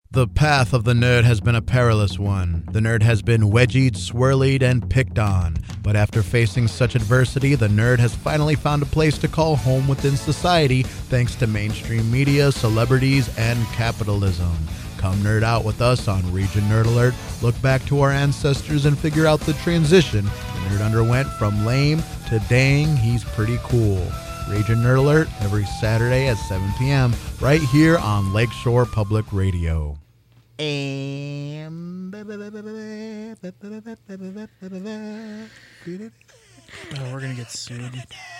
The path of the nerd has been a perilous one. The nerd has been wedgied, swirlied, and picked on. But after facing such adversity, the nerd has finally found a place to call home within society thanks to mainstream media, celebrities, and capitalism. Come nerd out with us on Region Nerd Alert. Look back to our ancestors and figure out the transition the nerd underwent from lame to dang, he's pretty cool. Region Nerd Alert every Saturday at 7 p.m. right here on Lakeshore Public Radio. And Oh, we're gonna get sued.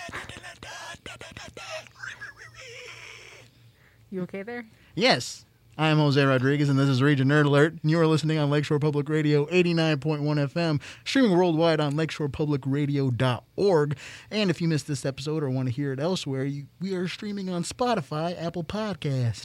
You okay there? yes, I am Jose Rodriguez, and this is Region Nerd Alert. And you are listening on Lakeshore Public Radio 89.1 FM, streaming worldwide on lakeshorepublicradio.org. And if you missed this episode or want to hear it elsewhere, we are streaming on Spotify, Apple Podcast,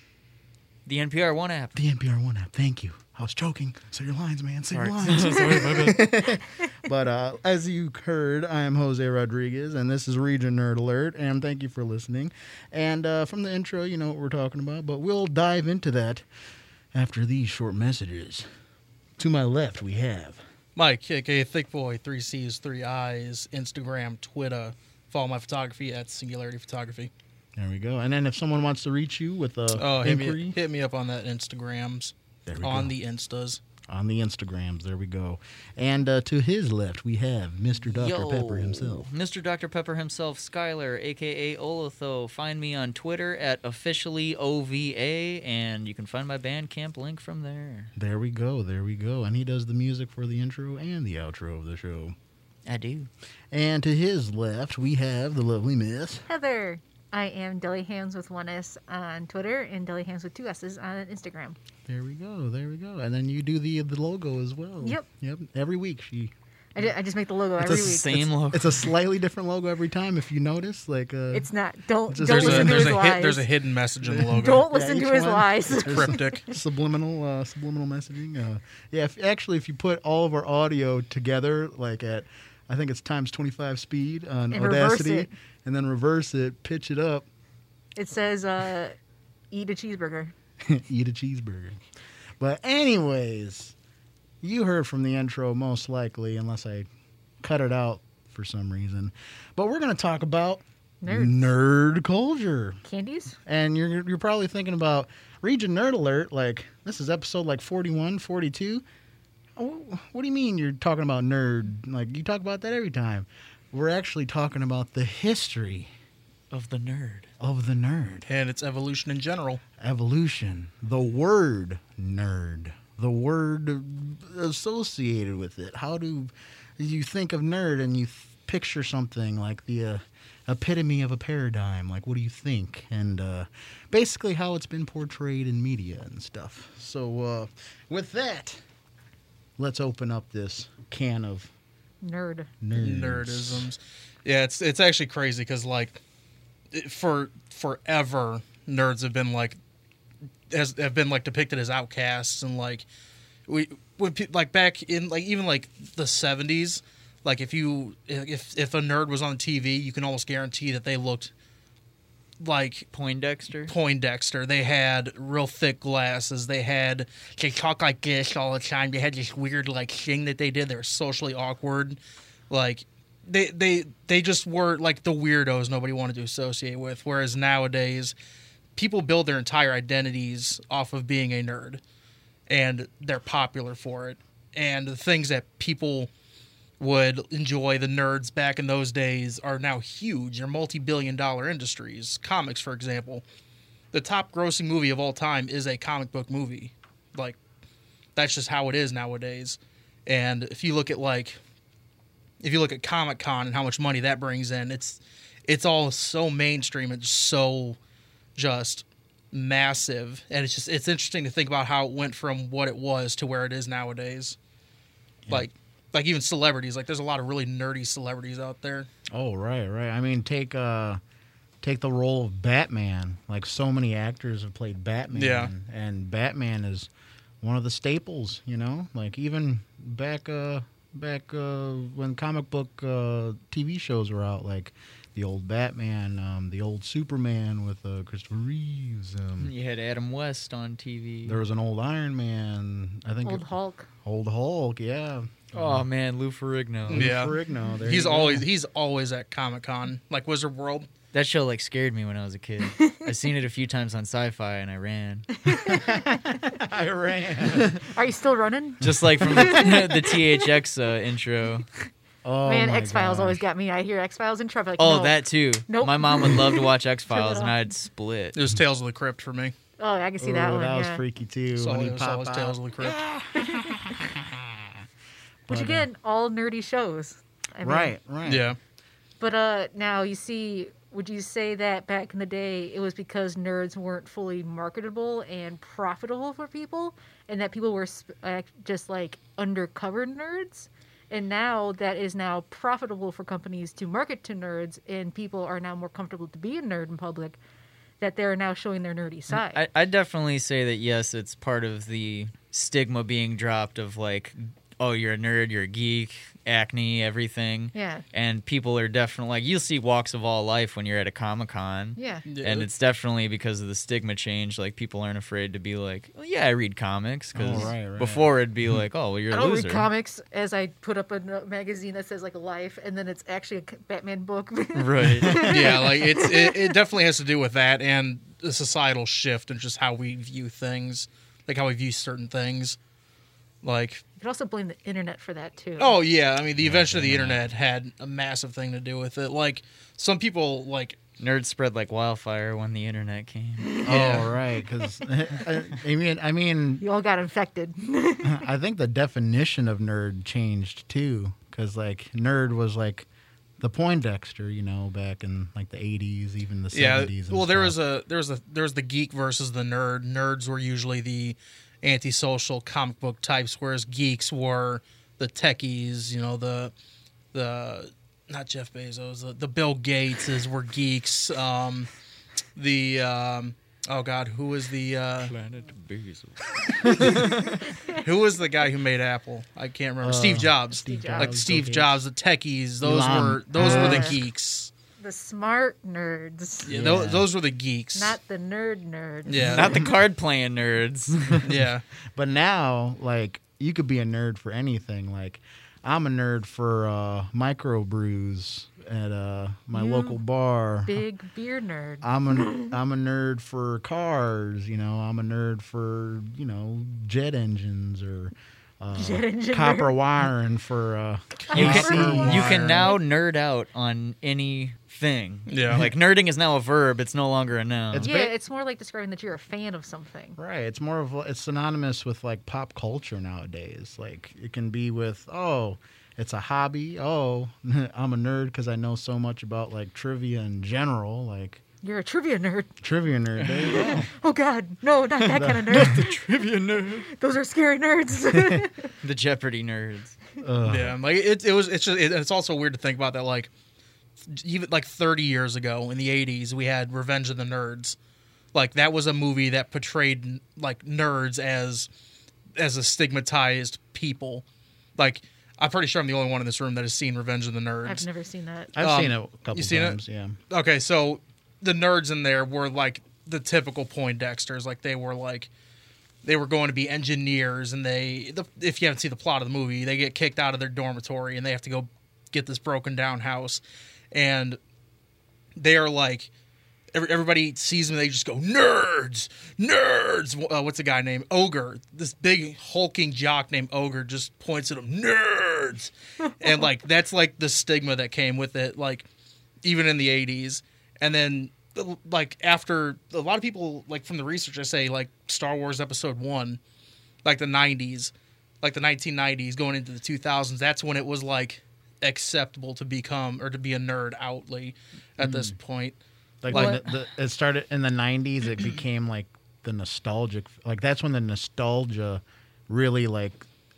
The NPR One app. the NPR One app. Thank you. I was joking. Say your lines, man. Say your Sorry. lines. Sorry, my bad. But as you heard, I am Jose Rodriguez, and this is Region Nerd Alert, and thank you for listening. And from the intro, you know what we're talking about, but we'll dive into that after these short messages. To my left, we have... Mike, aka Thick Boy, 3 C's, 3 I's, Instagram, Twitter. Follow my photography at Singularity Photography. There we go. And then if someone wants to reach you with a inquiry... hit me up on that Instagrams. There we on go. the Instas. On the Instagrams, there we go. And to his left, we have Mr. Dr. Yo, Pepper himself. Mr. Dr. Pepper himself, Skylar, a.k.a. Olotho. Find me on Twitter at officiallyOVA, and you can find my Bandcamp link from there. There we go, there we go. And he does the music for the intro and the outro of the show. I do. And to his left, we have the lovely Miss... Heather. I am Delihands with 1S on Twitter and Delihands with 2 S's on Instagram. There we go, there we go. And then you do the logo as well. Yep. Every week she... I just make the logo It's every a week. Same logo. It's a slightly different logo every time, if you notice. Like It's not. Don't Just- listen to his lies. There's a hidden message in the logo. Don't listen to each his one. lies. Cryptic. subliminal messaging. Yeah, if you put all of our audio together, like at, I think it's times 25 speed on And reverse Audacity, it. and then reverse it, pitch it up, It says, eat a cheeseburger. eat a cheeseburger. But anyways, you heard from the intro most likely, unless I cut it out for some reason. But we're going to talk about nerd culture. Candies? And you're probably thinking about Region Nerd Alert, like this is episode like 41, 42. What do you mean you're talking about nerd? Like you talk about that every time. We're actually talking about the history Of the nerd. of the nerd. And its evolution in general. Evolution, the word nerd, the word associated with it. How do you think of nerd and you picture something like the epitome of a paradigm? Like, what do you think? And basically how it's been portrayed in media and stuff. So with that, let's open up this can of Nerd. nerds. Nerdisms. Yeah, it's actually crazy because like for forever nerds have been like depicted as outcasts, and like like back in like even like the 70s, like if a nerd was on TV, you can almost guarantee that they looked like Poindexter. They had real thick glasses. They talk like this all the time. They had this weird like thing that they did. They were socially awkward. Like they just were like the weirdos nobody wanted to associate with. Whereas nowadays, people build their entire identities off of being a nerd, and they're popular for it. And the things that people would enjoy, the nerds back in those days, are now huge. They're multi-billion-dollar industries. Comics, for example. The top-grossing movie of all time is a comic book movie. Like, that's just how it is nowadays. And if you look at Comic-Con and how much money that brings in, it's all so mainstream. It's so just massive. And it's interesting to think about how it went from what it was to where it is nowadays. Yeah. Like even celebrities, like there's a lot of really nerdy celebrities out there. Oh, right. I mean, take the role of Batman. Like so many actors have played Batman. Yeah. And Batman is one of the staples, you know? Like even back when comic book TV shows were out, like the old Batman, the old Superman with Christopher Reeves. You had Adam West on TV. There was an old Iron Man. I think Old Hulk. Old Hulk, yeah. Oh man, Lou Ferrigno. Yeah. Ferrigno, there He's you go. always at Comic-Con, like Wizard World. That show like scared me when I was a kid. I've seen it a few times on Sci-Fi, and I ran. I ran. Are you still running? Just like from the THX intro. Oh, Man, my X-Files gosh. always got me. I hear X-Files in traffic. Like, Oh, no. that too. Nope. My mom would love to watch X-Files, Turn it and off. I'd split. It was Tales of the Crypt for me. Oh, I can see that one. That was yeah. freaky too. So when he it was always popped Tales out. of the Crypt. Which again, all nerdy shows. I mean, Right. Yeah. But now you see, would you say that back in the day it was because nerds weren't fully marketable and profitable for people, and that people were just like undercover nerds? And now that is now profitable for companies to market to nerds, and people are now more comfortable to be a nerd in public, that they're now showing their nerdy side. I definitely say that yes, it's part of the stigma being dropped of like, oh, you're a nerd, you're a geek, acne, everything. Yeah. And people are definitely like, you'll see walks of all life when you're at a Comic-Con. Yeah. And it's definitely because of the stigma change. Like, people aren't afraid to be like, well, yeah, I read comics. Because Oh, right. before it'd be like, oh, well, you're I a don't loser. read comics as I put up a magazine that says like Life, and then it's actually a Batman book. Right. Yeah, like it definitely has to do with that and the societal shift and just how we view things, like how we view certain things. Like, You could also blame the internet for that too. oh yeah, I mean the invention of the internet had a massive thing to do with it. Like some people like Nerds spread like wildfire when the internet came. Yeah. Oh, right. Because I mean, You all got infected. I think the definition of nerd changed too. Because like nerd was like the Poindexter, back in like the 80s, even the 70s. well, there was the geek versus the nerd. Nerds were usually the antisocial comic book types, whereas geeks were the techies. The not Jeff Bezos, the Bill Gateses were geeks. Oh God, who was the Planet Bezos. who was the guy who made Apple? I can't remember. Steve Jobs. Steve Like Jobs, Steve Bill Jobs, the techies. Those Elon. were the geeks. The smart nerds, Yeah, Yeah. Those were the geeks. not the nerds. yeah, Not the card playing nerds. yeah. But now, like, you could be a nerd for anything. Like, I'm a nerd for microbrews at my You local bar. Big beer nerd. I'm a nerd for cars. I'm a nerd for jet engines or Jet engine copper nerd. wiring for You AC. can now nerd out on anything. Yeah. Like, nerding is now a verb. It's no longer a noun. It's Yeah, ba- it's more like describing that you're a fan of something. Right. It's more of it's synonymous with like pop culture nowadays. Like it can be with it's a hobby. Oh, I'm a nerd because I know so much about like trivia in general. Like You're a trivia nerd. trivia nerd. There you go. Oh God, no, not that kind of nerd. Trivia nerd. Those are scary nerds. The Jeopardy nerds. Yeah, like it's also weird to think about that. Like even like 30 years ago in the 80s, we had Revenge of the Nerds. Like that was a movie that portrayed like nerds as a stigmatized people. Like I'm pretty sure I'm the only one in this room that has seen Revenge of the Nerds. I've never seen that. I've seen it a couple you seen it? times. Yeah. Okay, so the nerds in there were like the typical Poindexters. Like they were going to be engineers, and if you haven't seen the plot of the movie, they get kicked out of their dormitory and they have to go get this broken down house, and they are like everybody sees them and they just go nerds. What's a guy named Ogre? This big hulking jock named Ogre just points at them, nerds, and like that's like the stigma that came with it. Like even in the 80s, and then like after a lot of people like from the research I say like Star Wars Episode 1, like the 90s, like the 1990s going into the 2000s, that's when it was like acceptable to become or to be a nerd outly at this point. Like Like- it started in the 90s. It became like the nostalgic. Like that's when the nostalgia really like.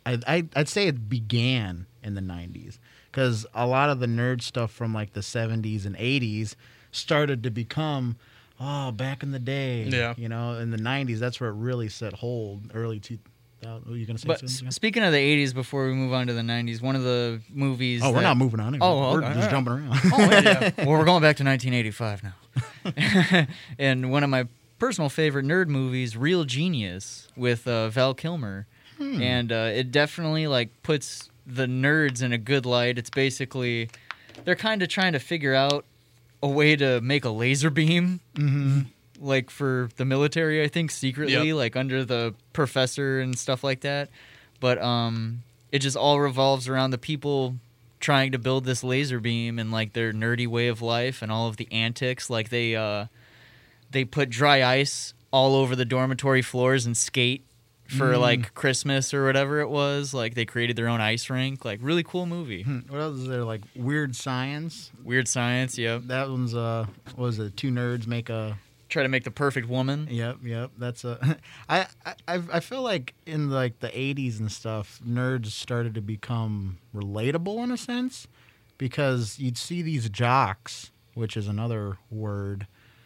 I'd say it began in the 90s because a lot of the nerd stuff from like the 70s and 80s started to become back in the day. Yeah. In the 90s, that's where it really set hold. Were you gonna say But something? speaking of the 80s, before we move on to the 90s, one of the movies. Oh, we're not moving on. Oh, we're okay. just jumping around. Oh, yeah. Well, we're going back to 1985 now. And one of my personal favorite nerd movies, Real Genius, with Val Kilmer. And it definitely like puts the nerds in a good light. It's basically they're kind of trying to figure out a way to make a laser beam, like for the military, I think secretly, like under the professor and stuff like that. But it just all revolves around the people trying to build this laser beam and like their nerdy way of life and all of the antics. Like they put dry ice all over the dormitory floors and skate for like Christmas or whatever it was. Like they created their own ice rink. Like really cool movie. What else is there? Like Weird Science. Weird Science. Yep. That one's what was it? Two nerds make a. Try to make the perfect woman. Yep. That's a. I feel like in like the 80s and stuff, nerds started to become relatable in a sense, because you'd see these jocks, which is another word,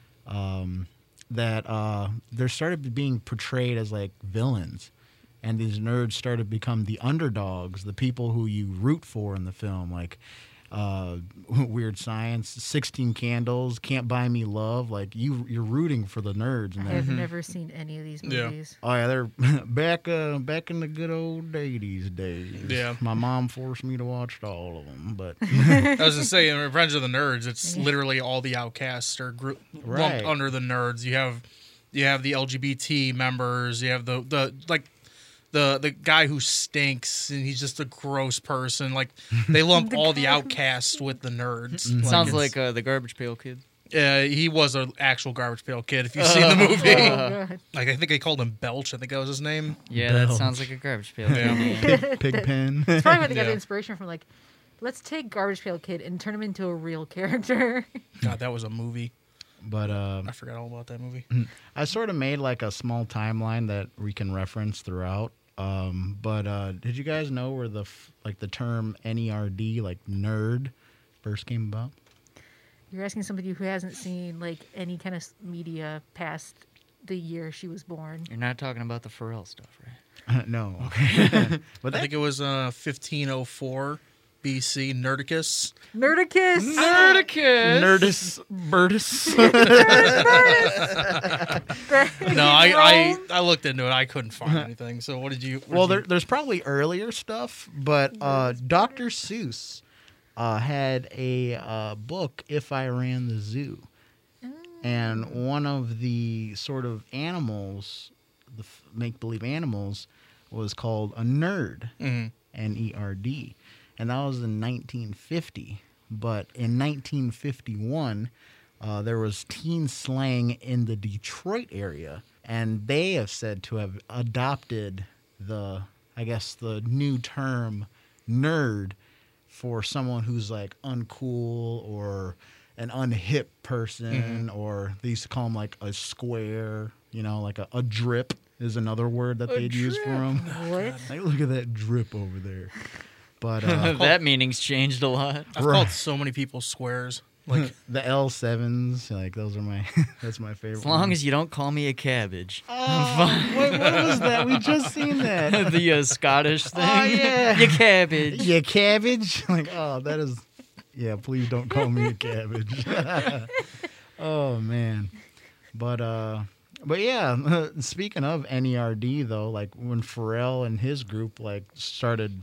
that they started being portrayed as like villains, and these nerds started to become the underdogs, the people who you root for in the film, like Weird Science, 16 Candles, Can't Buy Me Love. Like you're rooting for the nerds. And I've never seen any of these Yeah. movies. oh yeah, they're back in the good old 80s days. Yeah. My mom forced me to watch all of them, but I was gonna say in Revenge of the Nerds, it's literally all the outcasts are lumped Right. under the nerds. You have the LGBT members. You have the guy who stinks and he's just a gross person. Like they lump all the outcasts with the nerds. Sounds it's- like the Garbage Pail Kid. he was an actual Garbage Pail Kid. If you've seen the movie, Oh, God. like I think they called him Belch. I think that was his name. Yeah, that Belch. sounds like a Garbage Pail Yeah. Kid. Pigpen. It's probably where they got Yeah. the inspiration from. Like, let's take Garbage Pail Kid and turn him into a real character. God, that was a movie. But I forgot all about that movie. I sort of made like a small timeline that we can reference throughout. But did you guys know where the term NERD, like nerd, first came about? You're asking somebody who hasn't seen like any kind of media past the year she was born. You're not talking about the Pharrell stuff, right? No. Okay. But I that, think it was 1504 BC. Nerdicus. Nerdicus! Nerdicus! Nerdus, Birdus. No, I looked into it. I couldn't find anything. So what did you? Well, there's probably earlier stuff, but Dr. Seuss had a book, If I Ran the Zoo. And one of the sort of animals, the make-believe animals, was called a nerd, N-E-R-D. And that was in 1950. But in 1951, there was teen slang in the Detroit area. And they have said to have adopted the new term nerd for someone who's like uncool or an unhip person, or they used to call them like a square, like a drip is another word that they'd use for them. What? Like, look at that drip over there. But That meaning's changed a lot. I've called so many people squares. Like the L7s, like those are that's my favorite. As long as you don't call me a cabbage. what was that? We just seen that. The Scottish thing. Oh, yeah. You cabbage. Yeah, cabbage. Like, oh, that is. Yeah, please don't call me a cabbage. Oh man, but yeah. Speaking of NERD though, like when Pharrell and his group like started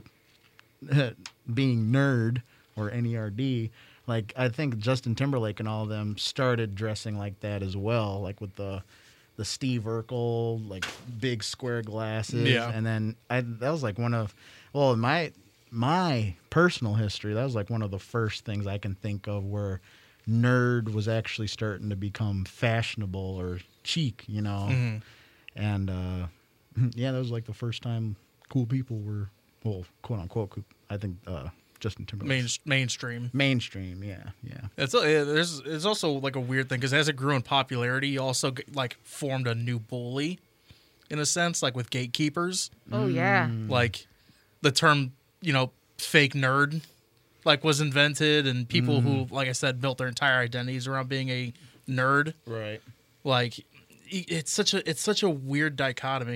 being nerd or NERD, like I think Justin Timberlake and all of them started dressing like that as well, like with the Steve Urkel like big square glasses. Yeah. And then that was like one of, well, in my personal history, that was like one of the first things I can think of where nerd was actually starting to become fashionable or chic, and yeah, that was like the first time cool people were, well, quote unquote, I think Justin Timberlake. Mainstream, yeah. It's also like a weird thing because as it grew in popularity, you also like formed a new bully, in a sense, like with gatekeepers. Oh, yeah. Like the term, fake nerd, like was invented, and people who, like I said, built their entire identities around being a nerd. Right. Like it's such a weird dichotomy.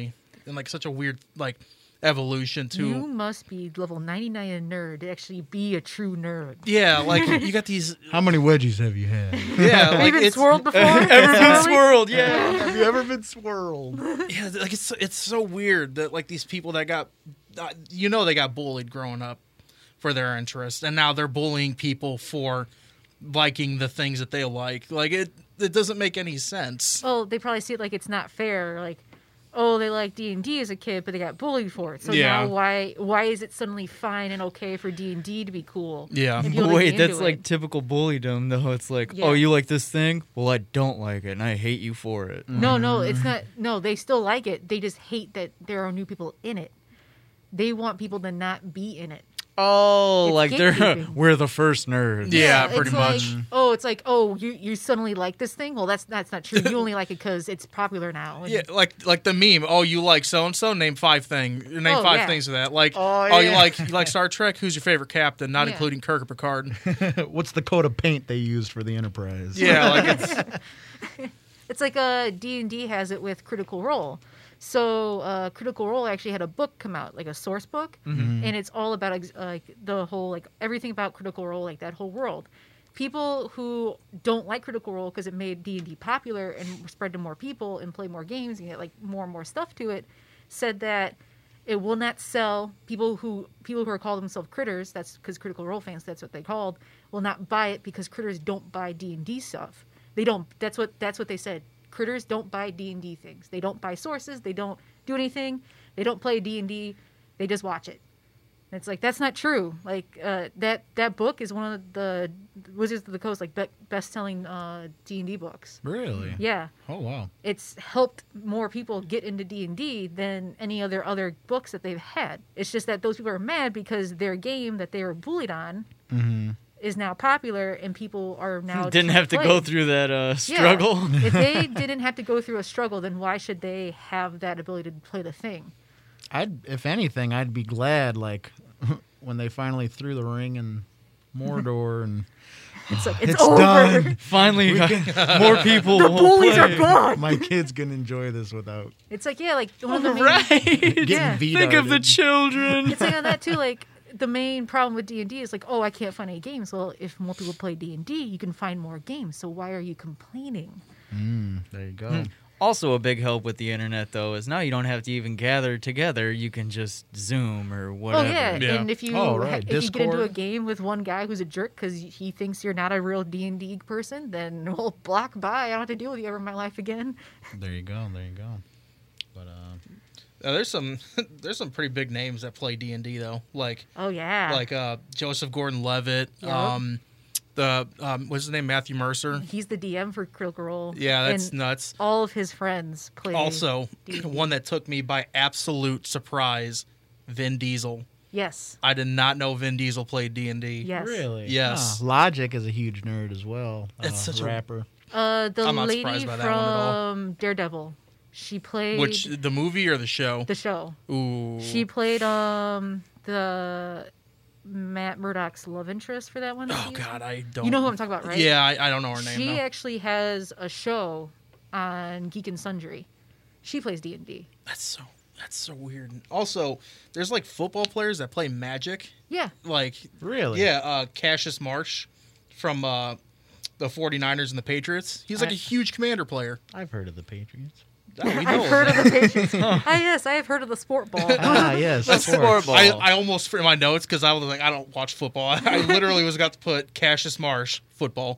in like such a weird like evolution to. You must be level 99 in nerd to actually be a true nerd. Yeah, like you got these. How many wedgies have you had? Yeah, Have like you been it's swirled before? Ever been Swirly? swirled? Yeah. Have you ever been swirled? yeah, like it's so weird that like these people that got, they got bullied growing up for their interests, and now they're bullying people for liking the things that they like. Like it doesn't make any sense. Oh, they probably see it like it's not fair. Like, oh, they like D&D as a kid, but they got bullied for it. So Yeah. now why is it suddenly fine and okay for D&D to be cool? Yeah. And people to Wait, be that's into like it? typical bulliedom, though. It's like, Yeah. oh, you like this thing? Well, I don't like it, and I hate you for it. No, it's not. No, they still like it. They just hate that there are new people in it. They want people to not be in it. Oh, It's like gatekeeping. we're the first nerds. Yeah, it's pretty much. Like, you suddenly like this thing? Well, that's not true. You only like it because it's popular now. And Yeah, like the meme. Oh, you like so and so? Name five things yeah. of that. Like, Oh, you yeah. like Star Trek? Who's your favorite captain? Not Yeah. including Kirk or Picard. What's the coat of paint they used for the Enterprise? Yeah, like it's It's like D&D has it with Critical Role. So Critical Role actually had a book come out, like a source book, and it's all about like the whole like everything about Critical Role, like that whole world. People who don't like Critical Role because it made D&D popular and spread to more people and play more games and get like more and more stuff to it, said that it will not sell. People who are called themselves critters, that's because Critical Role fans, that's what they called, will not buy it because critters don't buy D&D stuff. They don't. That's what they said. Critters don't buy D&D things. They don't buy sources. They don't do anything. They don't play D&D. They just watch it. And it's like that's not true. Like that book is one of the Wizards of the Coast like best-selling D&D books. Really? Yeah, Oh, wow. it's helped more people get into D&D than any other books that they've had. It's just that those people are mad because their game that they were bullied on is now popular and people are now Didn't have to play. go through that Yeah. struggle. If they didn't have to go through a struggle, then why should they have that ability to play the thing? If anything, I'd be glad, like, when they finally threw the ring in Mordor and It's like it's, it's over. done. Finally, more people The will bullies are play. gone. My kids can enjoy this without It's like like one of the main, Right. getting Yeah. vetoed. Think of the children. It's like on that too. Like the main problem with D&D is like, oh, I can't find any games. Well, if more people play D&D, you can find more games. So why are you complaining? There you go. Also, a big help with the internet, though, is now you don't have to even gather together. You can just Zoom or whatever. Oh yeah. Yeah. And if you Oh, right. if you get into a Discord. game with one guy who's a jerk because he thinks you're not a real D&D person, then well, block bye. I don't have to deal with you ever in my life again. There you go. There you go. But there's some pretty big names that play D&D though. Like Oh yeah. Joseph Gordon-Levitt. Yep. What's his name? Matthew Mercer. He's the DM for Critical Role. Yeah, that's and nuts. all of his friends play. Also, D&D. one that took me by absolute surprise, Vin Diesel. Yes. I did not know Vin Diesel played D&D. Yes. really, Yes. Logic is a huge nerd as well. It's such a- rapper. The I'm not lady surprised by that one at all. from Daredevil. She played Which, the movie or the show? the show. Ooh. She played the Matt Murdock's love interest for that one. Oh, God, I don't... You know who I'm talking about, right? Yeah, I don't know her name, She though. actually has a show on Geek and Sundry. She plays D&D. That's so weird. Also, there's, like, football players that play Magic. Yeah. Like, Really? yeah, Cassius Marsh from the 49ers and the Patriots. He's like a huge Commander player. I've heard of the Patriots. Oh, we know I've heard that. of the Patriots. Yes, I have heard of the sport ball. Yes. That's of course. sport ball. I almost in my notes because I was like, I don't watch football. I literally was got to put Cassius Marsh football.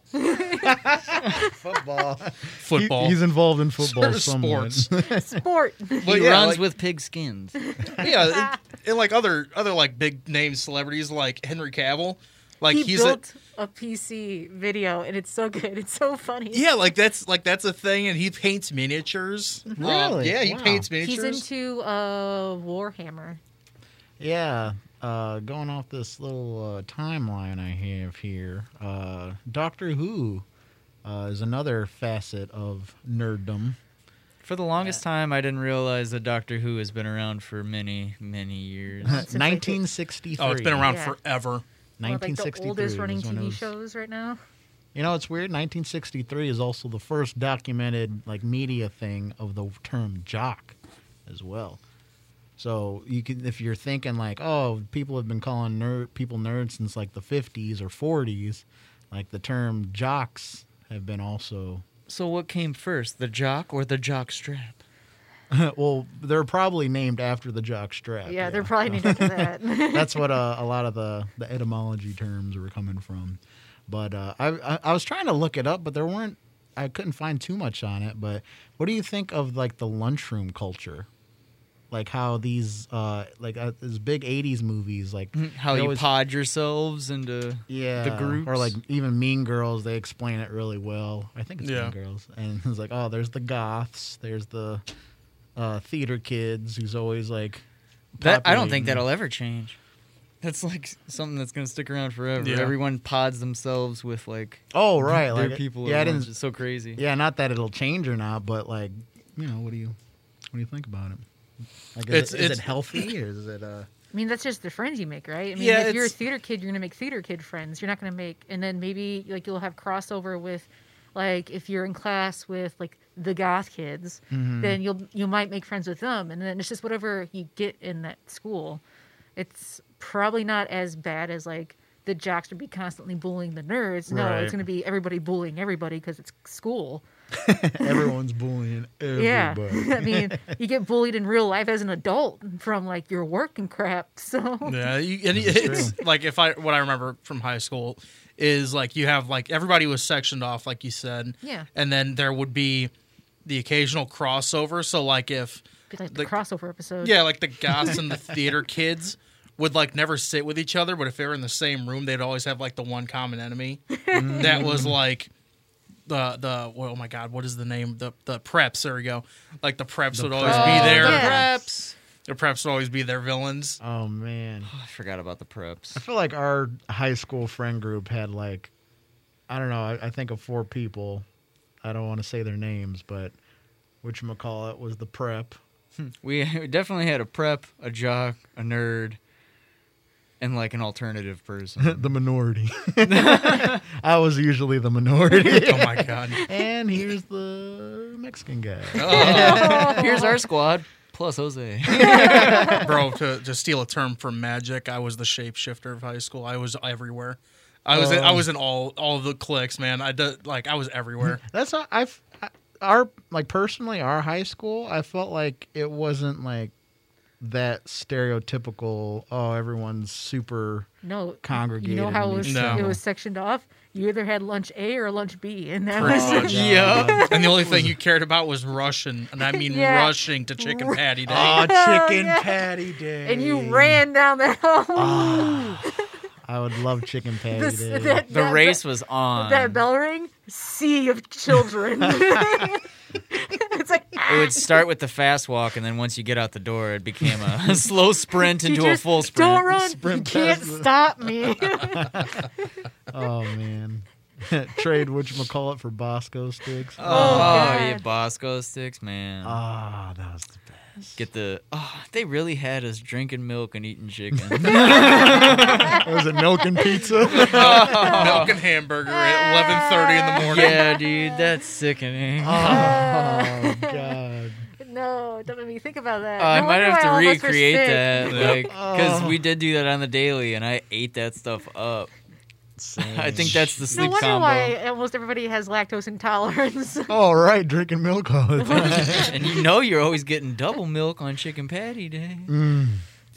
Football. Football. He's involved in football somewhat. Sports. Sport. But He yeah, runs like, with pig skins. yeah, and like other like big name celebrities like Henry Cavill. Like He he's built a PC video, and it's so good. It's so funny. yeah, like that's a thing, and he paints miniatures. Really? Yeah, he Wow. paints He's miniatures. into Warhammer. Yeah. Going off this little timeline I have here, Doctor Who is another facet of nerddom. For the longest time, I didn't realize that Doctor Who has been around for many, many years. Since, like, 1963. Oh, it's been around Yeah. forever. One of, like, the 1963 oldest running is when it TV was- shows right now. You know, it's weird. 1963 is also the first documented like media thing of the term jock, as well. So you can, if you're thinking like, oh, people have been calling people nerds since like the 50s or 40s, like the term jocks have been also. So what came first, the jock or the jock strap? Well, they're probably named after the jock strap. Yeah, they're probably named after that. That's what a lot of the etymology terms were coming from. But I was trying to look it up, but I couldn't find too much on it. But what do you think of like the lunchroom culture? Like how these these big 80s movies, like How you pod yourselves into the groups? or like even Mean Girls, they explain it really well. I think it's Yeah. Mean Girls. And it's like, oh, there's the goths, there's the theater kids who's always like That I don't think populating. that'll ever change. That's like something that's going to stick around forever. Yeah. Everyone pods themselves with like Oh, right. their Like people. Yeah, I at once. didn't. It's so crazy. Yeah, not that it'll change or not, but like, what do you think about it? Like, It's- is it it's- healthy or is it? I mean, that's just the friends you make, right? I mean, Yeah, if you're a it's- theater kid, you're gonna make theater kid friends. You're not gonna make, and then maybe like you'll have crossover with, like if you're in class with like the goth kids, then you might make friends with them, and then it's just whatever you get in that school. It's probably not as bad as like the jocks would be constantly bullying the nerds. No, Right. it's gonna be everybody bullying everybody because it's school. Everyone's bullying everybody. Yeah, I mean, you get bullied in real life as an adult from like your work and crap. So Yeah, it's like what I remember from high school is like you have like everybody was sectioned off, like you said. Yeah. And then there would be the occasional crossover. So like if be like the crossover episode. yeah, like the goths and the theater kids would like never sit with each other, but if they were in the same room, they'd always have like the one common enemy. That was like the oh my god, what is the name? The preps. There we go. Like the preps would always be there. yeah. Preps. The preps would always be their villains. Oh man, Oh, I forgot about the preps. I feel like our high school friend group had like, I don't know. I think of 4 people. I don't want to say their names, but whatchamacallit was the prep. We definitely had a prep, a jock, a nerd, and like an alternative person. The minority. I was usually the minority. Oh my god. And here's the Mexican guy. Here's our squad plus Jose. Bro, to steal a term from Magic, I was the shapeshifter of high school. I was everywhere. I was in all of the cliques, man. I was everywhere. That's how our personally our high school. I felt like it wasn't like that stereotypical. Oh, everyone's super. No, Congregated You know how in it was, these No. it was sectioned off? You either had lunch A or lunch B, and that Pretty was much. Yeah. And the only thing you cared about was rushing, and I mean Yeah. rushing to Chicken Patty Day. Oh, Hell chicken yeah. patty day. and you ran down that hall. I would love chicken patty This- day. that- The race was on. that bell ring, sea of children. It's like It would start with the fast walk, and then once you get out the door, it became a slow sprint into a teachers, full sprint. Don't run! Sprint you can't past the- stop me. Oh man. Trade whatchamacallit for Bosco sticks. Oh, God. yeah, Bosco sticks, man. Ah, that was the best. Get the. Oh, they really had us drinking milk and eating chicken. Was it milk and pizza? Milk and hamburger at 11:30 in the morning. yeah, dude, that's sickening. Oh god. No, don't make me think about that. I No might wonder have to why all of us were recreate sick. that, like, because Oh. we did do that on the daily, and I ate that stuff up. I think that's the No sleep wonder combo. why almost everybody has lactose intolerance. All right, drinking milk all the time. And you know you're always getting double milk on Chicken Patty Day. Mm.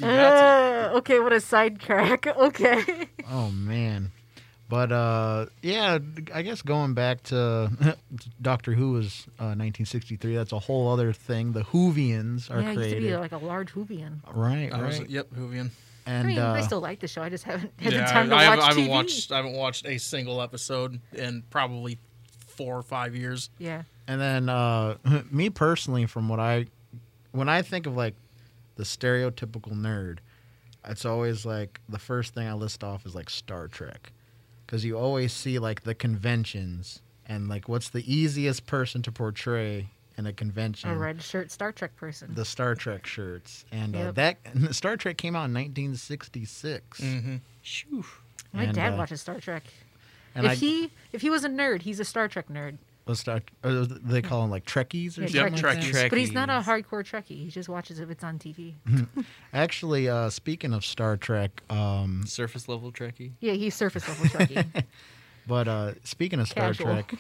Okay, what a sidetrack. Okay. Oh man. But yeah, I guess going back to Doctor Who was 1963. That's a whole other thing. The Whovians are Yeah, it used to be created. like a large Hoovian. Right, I was, right. yep, Hoovian. And I mean, I still like the show. I just haven't had the Yeah, time to I watch haven't TV. I haven't watched a single episode in probably 4 or 5 years. Yeah. And then me personally, from when I think of like the stereotypical nerd, it's always like the first thing I list off is like Star Trek, because you always see like the conventions and like what's the easiest person to portray in a convention. A red shirt Star Trek person. The Star Trek shirts, and Yep. Star Trek came out in 1966. Mm-hmm. Shoo. My and, dad watches Star Trek. And If he was a nerd, he's a Star Trek nerd. they call them like Trekkies or Yeah, something. Yep, like Trekkies. that? But he's not a Trekkies. hardcore Trekkie. He just watches if it's on TV. Actually, speaking of Star Trek, Surface level Trekkie. Yeah, he's surface level Trekkie. but speaking of Star Casual. Trek,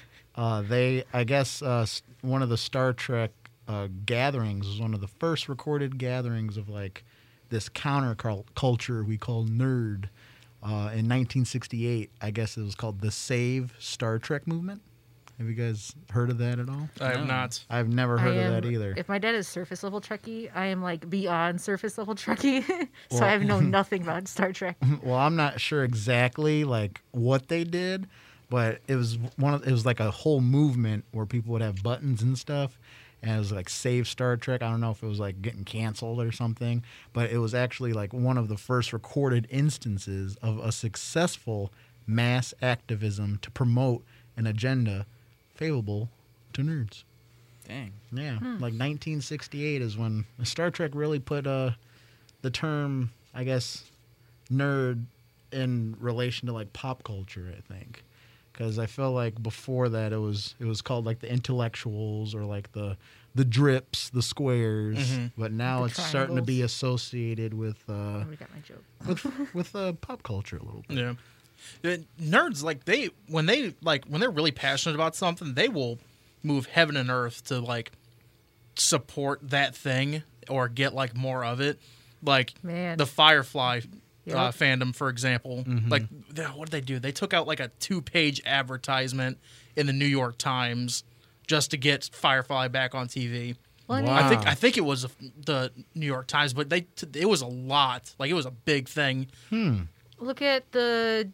I guess one of the Star Trek gatherings was one of the first recorded gatherings of like this counterculture we call nerd. In 1968, I guess it was called the Save Star Trek movement. Have you guys heard of that at all? I have not. I've never heard of that either. If my dad is surface level Trekkie, I am like beyond surface level Trekkie. So Well- I have known nothing about Star Trek. Well, I'm not sure exactly like what they did, but it was it was like a whole movement where people would have buttons and stuff, and it was like Save Star Trek. I don't know if it was like getting canceled or something, but it was actually like one of the first recorded instances of a successful mass activism to promote an agenda favorable to nerds. Dang. Yeah, like 1968 is when Star Trek really put the term, I guess, nerd in relation to like pop culture. I think, because I feel like before that it was called like the intellectuals or like the drips, the squares, but now The it's starting to be triangles. associated with We got my joke. with pop culture a little bit. Yeah. Nerds, like when they're really passionate about something, they will move heaven and earth to like support that thing or get like more of it. Like Man. the Firefly Yep. fandom, for example. Like what did they do? They took out like a 2-page advertisement in the New York Times just to get Firefly back on TV. Well, I mean, Wow. I think it was the New York Times, but it was a lot. Like it was a big thing. look at the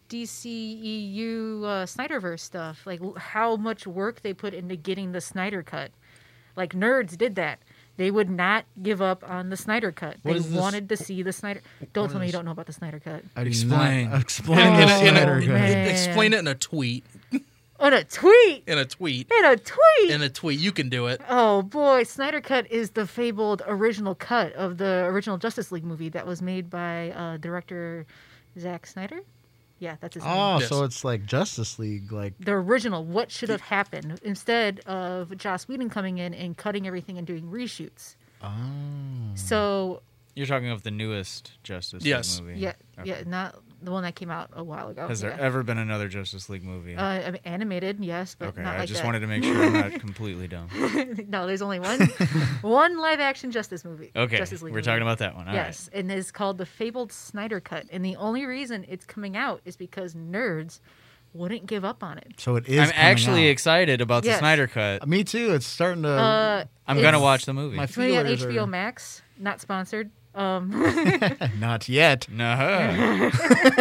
DCEU Snyderverse stuff. Like how much work they put into getting the Snyder Cut. Like nerds did that. They would not give up on the Snyder Cut. What They is this? wanted to see the Snyder. Don't tell me you don't know about the Snyder Cut. I do Explain. not explain In the a- in a- Snyder Cut. Man. Explain it in a tweet. On a tweet. In a tweet. In a tweet. In a tweet. You can do it. Oh boy, Snyder Cut is the fabled original cut of the original Justice League movie that was made by director Zack Snyder. Yeah, that's his name. Oh, Yes. so it's like Justice League, like The original. What should have happened instead of Joss Whedon coming in and cutting everything and doing reshoots? oh. So You're talking of the newest Justice Yes. League movie. yeah, Okay. yeah, not the one that came out a while ago. Has there yeah. ever been another Justice League movie? I mean, animated, yes, but Okay, not I like just that. wanted to make sure I'm not completely dumb. No, there's only one, one live action Justice movie. Okay, Justice League we're movie. talking about that one. All right. Yes, and it's called the fabled Snyder Cut, and the only reason it's coming out is because nerds wouldn't give up on it. So it is. I'm coming actually out. excited about the Yes. Snyder Cut. Me too. It's starting to. I'm it's gonna watch the movie. my coming on feelers HBO are- Max, not sponsored. Not yet. No.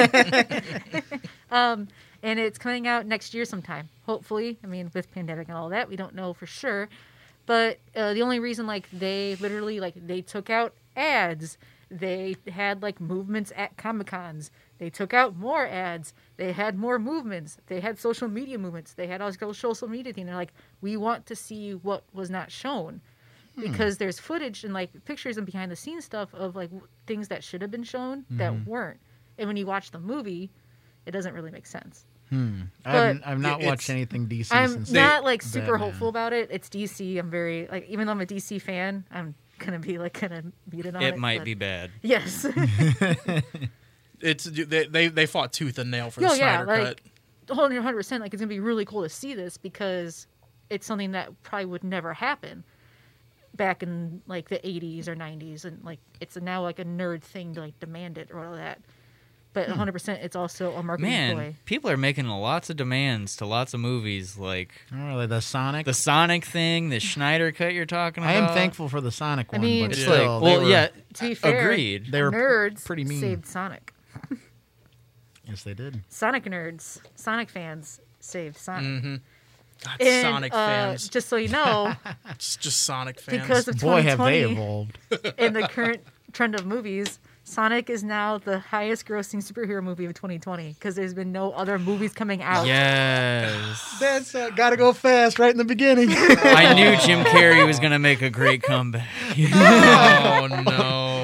And it's coming out next year sometime. Hopefully, I mean, with pandemic and all that, we don't know for sure. But the only reason, like, they literally, like, they took out ads. They had, like, movements at Comic-Cons. They took out more ads. They had more movements. They had social media movements. They had all this social media thing. They're like, we want to see what was not shown. Because there's footage and, like, pictures and behind-the-scenes stuff of, like, things that should have been shown that weren't. And when you watch the movie, it doesn't really make sense. I've not it's- watched anything DC I'm since. not like super Batman. hopeful about it. It's DC. I'm very like, even though I'm a DC fan, I'm gonna be like kind of beat it on it. It might but- be bad. Yes. It's they fought tooth and nail for the No, yeah, Snyder like Cut. 100%. Like it's gonna be really cool to see this because it's something that probably would never happen back in like the 80s or 90s, and like it's now like a nerd thing to like demand it or all that. But 100%, it's also a marketing Man, ploy. people are making lots of demands to lots of movies, like Oh, like the Sonic. the Sonic thing, the Schneider cut you're talking about. I am thankful for the Sonic one, mean- but It's still, Like, well, they were- yeah, To be fair, agreed. They were nerds pretty mean. saved Sonic. Yes, they did. Sonic nerds, Sonic fans saved Sonic. God, And, Sonic fans. Just so you know, It's just Sonic fans. because of Boy, have they 2020 evolved. and the current trend of movies, Sonic is now the highest grossing superhero movie of 2020 because there's been no other movies coming out. Yes. That's gotta go fast right in the beginning. I knew Jim Carrey was going to make a great comeback. Oh no.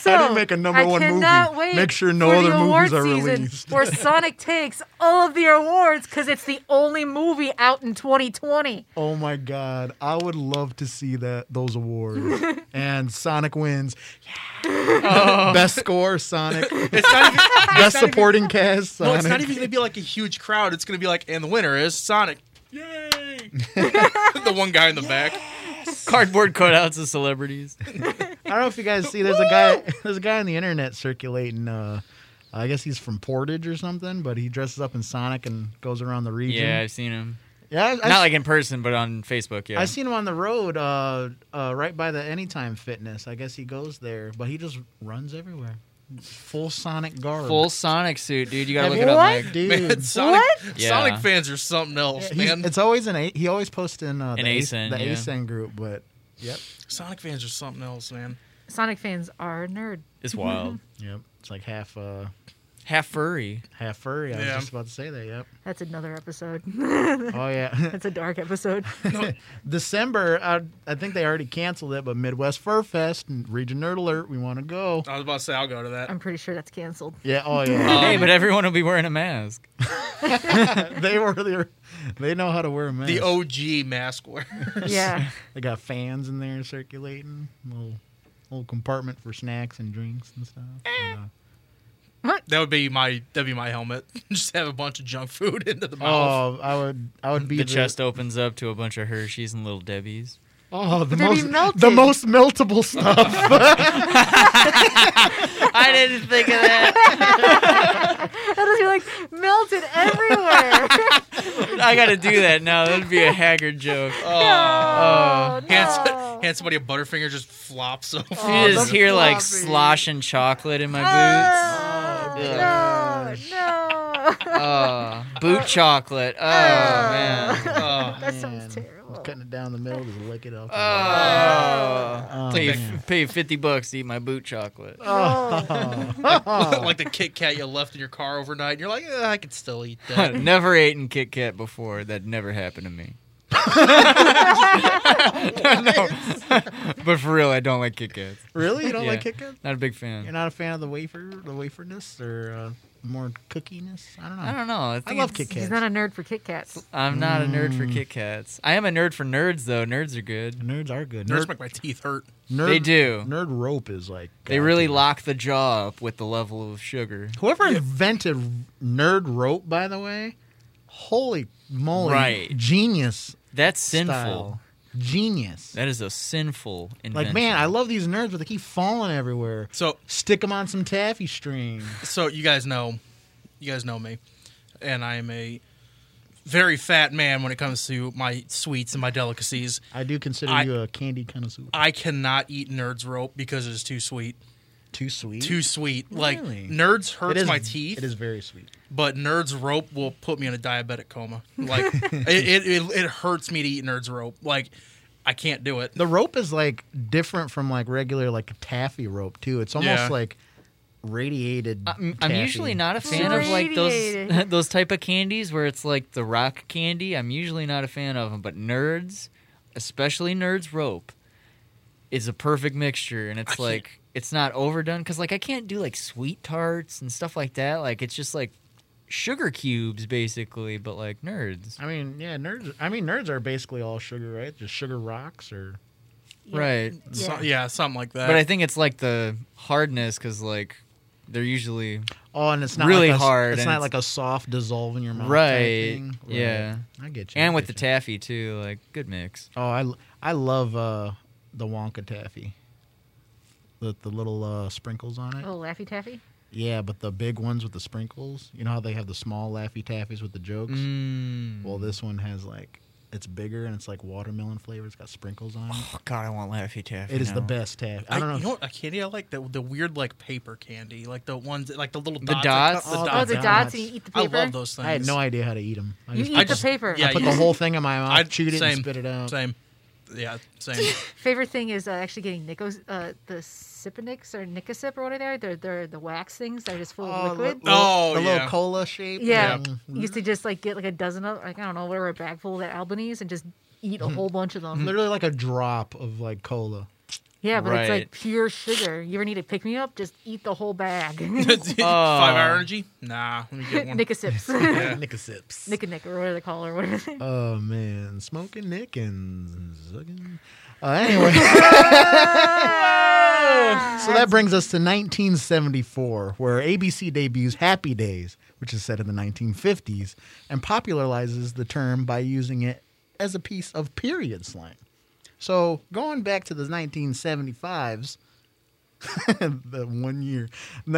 So, How do you make a number one movie? cannot wait Make sure no for other the movies award are season released. where Sonic takes all of the awards because it's the only movie out in 2020. Oh my god, I would love to see those awards. And Sonic wins. Best score, Sonic. It's not even, Best supporting cast, no, Sonic. it's not even going to be like a huge crowd. It's going to be like, and the winner is Sonic. Yay! The one guy in the back. Cardboard cutouts of celebrities. I don't know if you guys see. There's a guy on the internet circulating. I guess he's from Portage or something, but he dresses up in Sonic and goes around the region. Yeah, I've seen him. Yeah, Not like in person, but on Facebook. Yeah. I seen him on the road, right by the Anytime Fitness. I guess he goes there, but he just runs everywhere. Full Sonic garb. Full Sonic suit, dude. You gotta Have look you- it up, What? Mike. Dude. Man, Sonic, Yeah. Sonic fans are something else, man. It's always he always posts in the ASIN, the yeah. ASIN group, but yep, Sonic fans are something else, man. Sonic fans are a nerd. It's wild. yep. It's like half Half furry. furry. I was Yeah. just about to say that. Yep. That's another episode. Oh yeah. That's a dark episode. December. I think they already canceled it, but Midwest Fur Fest and Region Nerd Alert. We want to go. I was about to say I'll go to that. I'm pretty sure that's canceled. Yeah. Oh yeah. Hey, but everyone will be wearing a mask. They know how to wear a mask. The OG mask wearers. Yeah. They got fans in there circulating. Little compartment for snacks and drinks and stuff. And, That'd be my helmet. Just have a bunch of junk food into the mouth. oh, I would be The chest opens up to a bunch of Hershey's and Little Debbie's. Oh, the They'd be most melted. the most meltable stuff. I didn't think of that. That does be like melted everywhere. I gotta do that now. That'd be a Haggard joke. Oh, Hand, no. hand somebody a Butterfinger, just flops over. You just the hear like floppy. sloshing chocolate in my boots. Oh, no. Boot chocolate. Oh man. Oh, That sounds terrible. Cutting it down the middle, just lick it up. Oh. Pay man. $50 to eat my boot chocolate. like the Kit Kat you left in your car overnight. And you're like, I could still eat that. Never eaten Kit Kat before. That never happened to me. No. But for real, I don't like Kit Kats. Really? You don't Yeah. like Kit Kat? Not a big fan. You're not a fan of the waferness, or more cookiness? I don't know. I don't know. I, I think love it's- Kit He's Kats. not a nerd for Kit Kats. I'm not a nerd for Kit Kats. I am a nerd for nerds, though. Nerds are good. Nerds are good. Nerds make my teeth hurt. They do. Nerd rope is like They really God-tier. lock the jaw up with the level of sugar. Whoever invented nerd rope, by the way, holy moly, Right. genius. That's sinful. Style. Genius. That is a sinful invention. Like, man, I love these nerds, but they keep falling everywhere. So Stick them on some taffy string. you guys know me, and I am a very fat man when it comes to my sweets and my delicacies. I do consider I- you a candy connoisseur. I cannot eat Nerds rope because it is too sweet. Too sweet. Too sweet. Like Really? Nerds It hurts is- my teeth. It is very sweet. But Nerds rope will put me in a diabetic coma. Like it hurts me to eat Nerds rope. Like I can't do it. The rope is like different from like regular like taffy rope too. It's almost Yeah. like radiated. I'm taffy. usually not a fan of like those Radiated. those type of candies where it's like the rock candy. I'm usually not a fan of them, but Nerds, especially Nerds rope, is a perfect mixture, and it's I like it's not overdone because like I can't do like sweet tarts and stuff like that. Like it's just like sugar cubes basically, but like Nerds. I mean, yeah, nerds. I mean, nerds are basically all sugar, right? Just sugar rocks, or Right. Yeah, something like that. But I think it's like the hardness because like they're usually and it's not Really like hard, It's and not it's- like a soft dissolve in your mouth, type Right, thing. yeah. I get you. and I with get the you. taffy too, like good mix. Oh, I love the Wonka taffy. The little sprinkles on it. Oh, Laffy Taffy? Yeah, but the big ones with the sprinkles. You know how they have the small Laffy Taffies with the jokes? Mm. Well, this one has like, it's bigger and it's like watermelon flavor. It's got sprinkles on it. Oh God, I want Laffy Taffy. It is the now. best taffy. I don't know. You know what a candy I like? The weird like paper candy, like the ones that, like the little The dots. dots? The Oh, dots. Oh, the dots. dots and you eat the I paper? love those things. I had no idea how to eat them. You eat the paper. Yeah, I put you- the whole thing in my mouth, I chewed it, same, and spit it out. Same. Yeah, same. Favorite thing is actually getting Nico's, the Sipinix or Nicosip or whatever they're the wax things. They're just full of liquid. Oh, the yeah. little cola shape. Yeah. Mm-hmm. Used to just like get like a dozen of, like, I don't know, whatever, a bag full of that Albanese and just eat a whole bunch of them. Literally like a drop of like cola. Yeah, but it's Right. like pure sugar. You ever need to pick me up? Just eat the whole bag. 5-hour energy? Nah, let me get one. Nick a sips. Yeah. Nick a sips. Nick and Nick, or whatever they call her, whatever. Oh man, smoking Nick and zugging. Anyway, so that brings us to 1974, where ABC debuts Happy Days, which is set in the 1950s, and popularizes the term by using it as a piece of period slang. So going back to the 1975s, the 1 year, the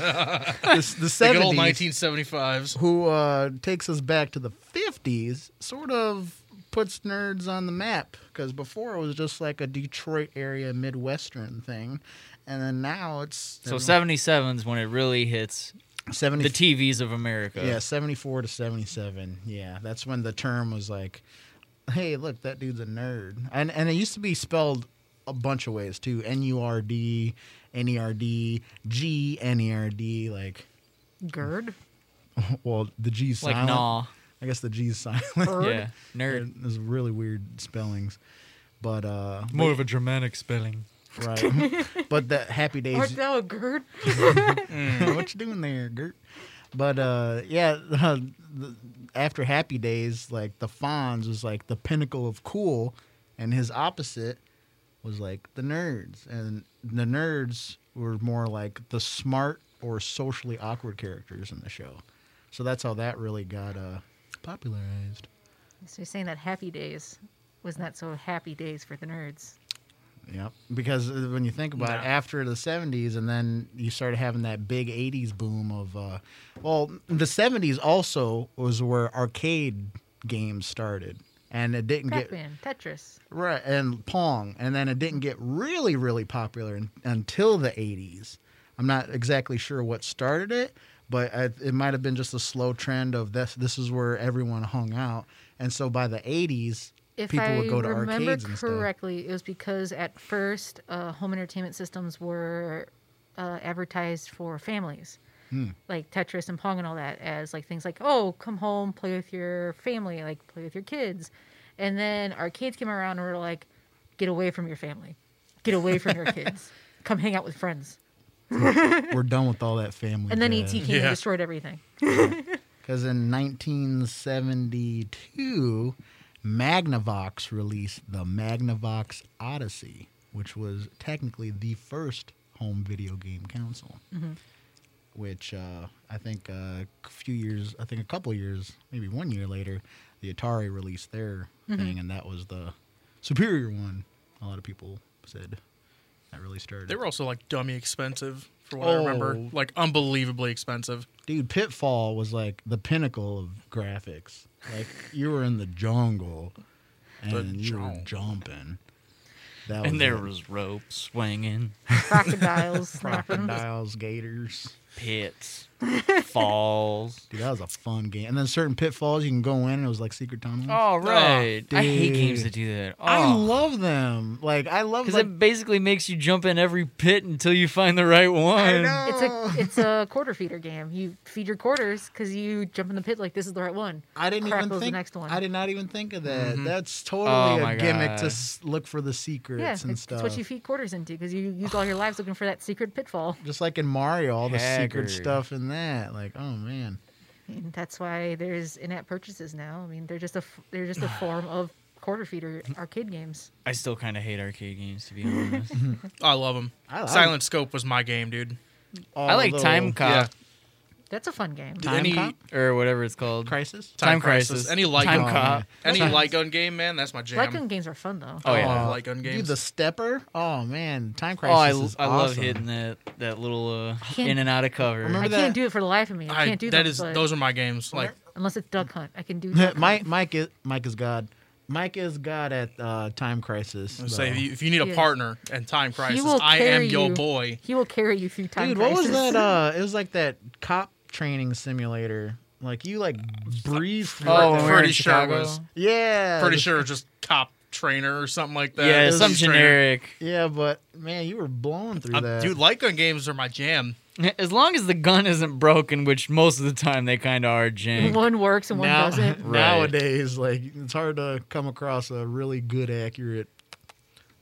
The good old 70s, 1975s. who takes us back to the 50s, sort of puts nerds on the map, because before it was just like a Detroit area Midwestern thing, and then now it's So 77's when it really hits 70, the TVs of America. yeah, 74 to 77. Yeah, that's when the term was like, hey, look, that dude's a nerd. And it used to be spelled a bunch of ways too. N-U-R-D, N-E-R-D, G, N-E-R-D, like, Gerd? well, the G's Like silent. nah. I guess the G's silent. Bird? Yeah. Nerd. There's really weird spellings. But More of a Germanic spelling. right. But the Happy Days. Aren't thou a Gerd? What you doing there, Gert? But yeah, after Happy Days, like the Fonz was like the pinnacle of cool, and his opposite was like the nerds, and the nerds were more like the smart or socially awkward characters in the show. So that's how that really got popularized. So you're saying that Happy Days was not so happy days for the nerds. Yep. Because when you think about it, after the 70s, and then you started having that big 80s boom of, well, the 70s also was where arcade games started. And it didn't get, Pac-Man, Tetris. right, and Pong. And then it didn't get really, really popular until the 80s. I'm not exactly sure what started it, but it might have been just a slow trend of this is where everyone hung out. And so by the 80s, If people I would go to remember arcades and stuff. correctly, it was because at first home entertainment systems were advertised for families, like Tetris and Pong and all that, as like things like, oh, come home, play with your family, like play with your kids. And then arcades came around and were like, get away from your family, get away from your kids, come hang out with friends. We're done with all that family. And then jazz. ET came and destroyed everything. Because in 1972, Magnavox released the Magnavox Odyssey, which was technically the first home video game console. Which I think a couple years, maybe 1 year later, the Atari released their thing, and that was the superior one. A lot of people said that really started. They were also like dummy expensive, for what I remember. Oh. Like unbelievably expensive. Dude, Pitfall was like the pinnacle of graphics. Like you were in the jungle and you were jumping. That And there it. was ropes swinging, Crocodiles, snapping. Crocodiles, gators. pits, falls. Dude, that was a fun game. And then certain pitfalls you can go in and it was like secret tunnels. Oh, right. I hate dude. games that do that. I Oh. love them. Like I love Because like, it basically makes you jump in every pit until you find the right one. It's a quarter feeder game. You feed your quarters because you jump in the pit like this is the right one. I didn't Crap even goes the think. next one. I did not even think of that. That's totally Oh, my a gimmick God. to look for the secrets Yeah, and it's stuff. what you feed quarters into because you use all your lives looking for that secret pitfall. Just like in Mario, all the secret Haggard. stuff in that. Like, oh man. And that's why there's in-app purchases now. I mean, they're just a form of quarter feeder arcade games. I still kind of hate arcade games, to be honest. I love them. I- Silent Scope was my game, dude. I like Time Cop Yeah. That's a fun game. Time Any Cop? or whatever it's called. Crisis. Time Crisis. Any light Time gun, Cop. any light gun game, man, that's my jam. Light gun games are fun though. Oh, yeah. light gun games. Dude, the stepper. Oh man, Time Oh, I Crisis. is love awesome. hitting that little can't- in and out of cover. Remember I that? can't do it for the life of me. I can't do that them, is but those are my games. Like unless it's Duck Hunt. I can do Duck Mike Hunt. is God. Mike is God at Time Crisis. say, though. if you need a Yes. partner in Time Crisis, will I am carry your you. boy. He will carry you through time. Dude, what was crisis. that? It was like that cop training simulator. Like you breathe through. Oh, it. when we were in Pretty sure it Chicago? was. Yeah. Pretty sure it's just cop trainer or something like that. Yeah, was some Trainer. generic. Yeah, but man, you were blowing through that. Dude, light gun games are my jam. As long as the gun isn't broken, which most of the time they kind of are jank. One works and one Now- doesn't. Right. Nowadays, like it's hard to come across a really good, accurate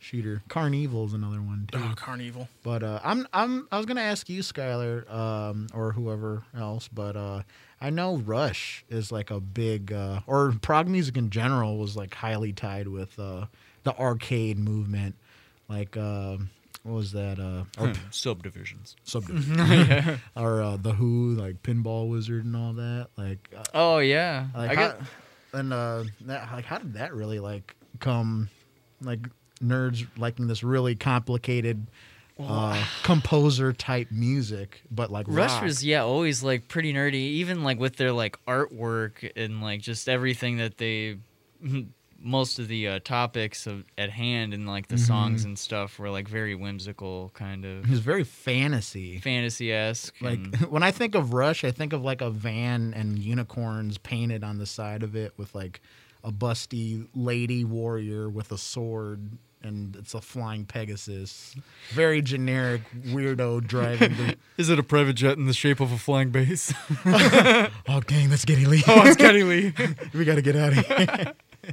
shooter. Carnival's another one too. Oh, Carnival. But I was gonna ask you, Skylar, or whoever else, but I know Rush is like a big, or prog music in general was like highly tied with the arcade movement. Like, what was that? Or Subdivisions. Subdivision. Or the Who, like Pinball Wizard and all that. Like, Oh yeah. like I how, get, and like how did that really like come, like nerds liking this really complicated composer type music, but like Rush rock. was always like pretty nerdy, even like with their like artwork and like just everything that they most of the topics at hand and like the songs and stuff were like very whimsical, kind of He was very fantasy. fantasy-esque. Like and- when I think of Rush, I think of like a van and unicorns painted on the side of it with like a busty lady warrior with a sword, and it's a flying Pegasus. Very generic weirdo driving. Is it a private jet in the shape of a flying base? Oh dang, that's Geddy Lee. Oh, it's Geddy Lee. We got to get out of here.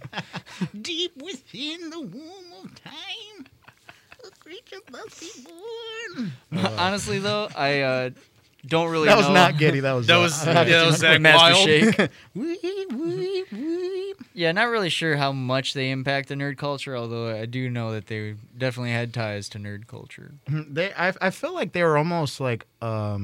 Deep within the womb of time, a creature must be born. Honestly, though, I don't really That know. was not Geddy. That was That was Zach Master Wild. Shake. Wee, wee, wee. Yeah, not really sure how much they impact the nerd culture, although I do know that they definitely had ties to nerd culture. I feel like they were almost like A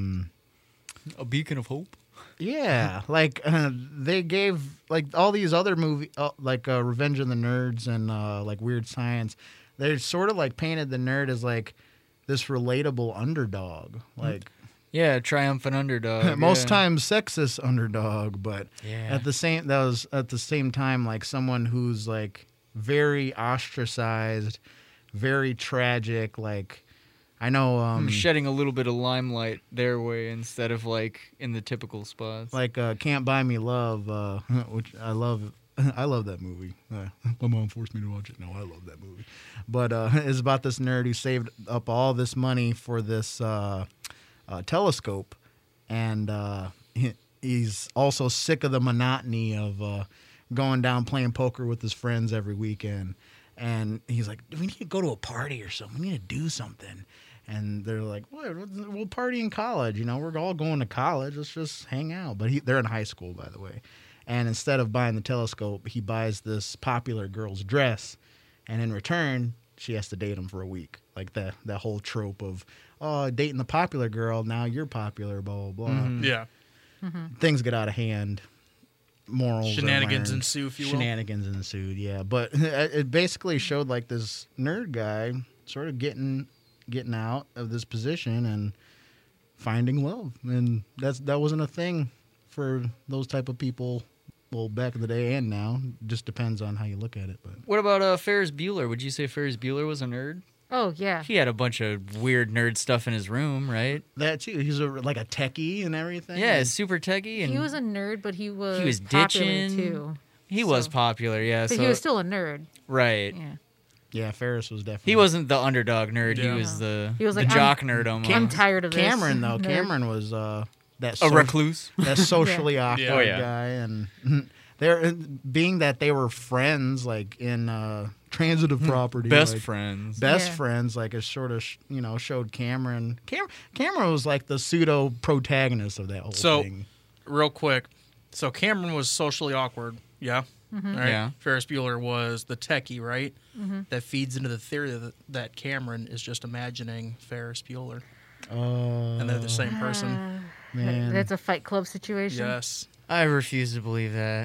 beacon of hope. yeah, like they gave like all these other movies like Revenge of the Nerds and like Weird Science. They sort of like painted the nerd as like this relatable underdog, like Yeah, triumphant underdog. most yeah. times sexist underdog, but Yeah. at the same time like someone who's like very ostracized, very tragic. Like I know shedding a little bit of limelight their way instead of like in the typical spots. like Can't Buy Me Love, which I love. I love that movie. My mom forced me to watch it. No, I love that movie. But it's about this nerd who saved up all this money for this telescope, and he's also sick of the monotony of going down playing poker with his friends every weekend. And he's like, we need to go to a party or something. We need to do something. And they're like, well, we'll party in college. You know, we're all going to college. Let's just hang out. But they're in high school, by the way. And instead of buying the telescope, he buys this popular girl's dress. And in return, she has to date him for a week. Like that whole trope of, oh, dating the popular girl, now you're popular, blah, blah, blah. Yeah. Things get out of hand. Morals are Shenanigans learned. ensue, if you will. Shenanigans ensued, yeah. But it basically showed like this nerd guy sort of getting out of this position and finding love. And that wasn't a thing for those type of people, well, back in the day and now. Just depends on how you look at it. But What about Ferris Bueller? Would you say Ferris Bueller was a nerd? Oh yeah. He had a bunch of weird nerd stuff in his room, right? that too, he's like a techie and everything. Yeah, super techie, and He was a nerd, but he was ditching. popular too. he was so- popular. Yeah, But so he was still a nerd. right. Yeah. Yeah, Ferris was definitely. He wasn't the underdog nerd. Yeah. He was the He was the like, jock nerd almost. I'm tired of this. Cameron though. Nerd. Cameron was that a social- recluse. that socially awkward Oh, yeah. guy, and they're being that they were friends, like in transitive property, Best like, friends. best Yeah. friends, like it sort of showed Cameron. Cameron was like the pseudo protagonist of that whole So- thing. Real quick. So Cameron was socially awkward. Yeah. All right. Yeah. Ferris Bueller was the techie, right? That feeds into the theory that Cameron is just imagining Ferris Bueller. And they're the same person. Man. That's a Fight Club situation. Yes. I refuse to believe that.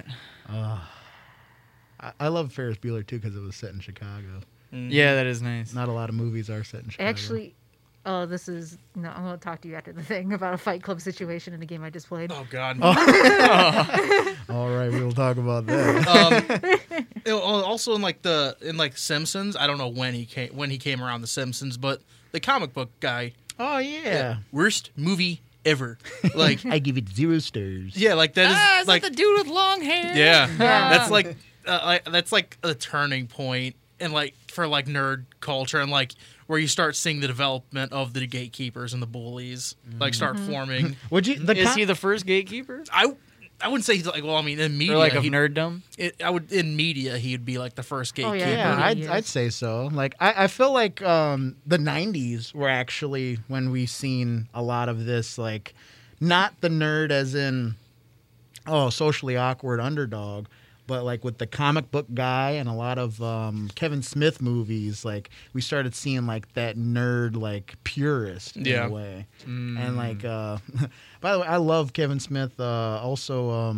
I love Ferris Bueller too because it was set in Chicago. Yeah, that is nice. Not a lot of movies are set in Chicago. Actually, I'm going to talk to you after the thing about a Fight Club situation in the game I just played. Oh, God. all right, we'll talk about that. Also in Simpsons, I don't know when he came around the Simpsons, but the comic book guy, Oh yeah, worst movie ever. Like, I give it 0 stars. yeah, like that is like the dude with long hair? yeah, Yeah. that's like a turning point in for nerd culture and where you start seeing the development of the gatekeepers and the bullies start forming. Would you? Is he the first gatekeeper? I wouldn't say he's like. Well, I mean, in media, Or like of nerddom? in media, he'd be like the first gatekeeper. yeah. Yeah, Really I'd is. say so. Like, I feel like the 90s were actually when we seen a lot of this, like, not the nerd as in, socially awkward underdog, but like with the comic book guy and a lot of Kevin Smith movies, like we started seeing like that nerd, like purist in Yeah. a way. And like, by the way, I love Kevin Smith. Also,